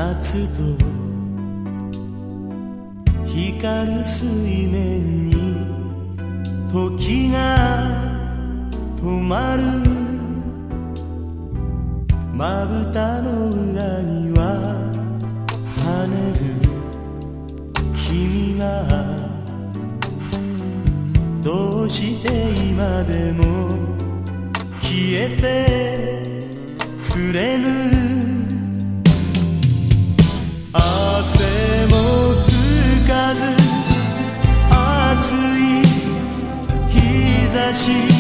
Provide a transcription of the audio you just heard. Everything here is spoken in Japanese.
夏と光る水面に時が止まる。まぶたの裏には跳ねる君が、どうして今でも消えてくれぬ。汗も吹かず暑い日差し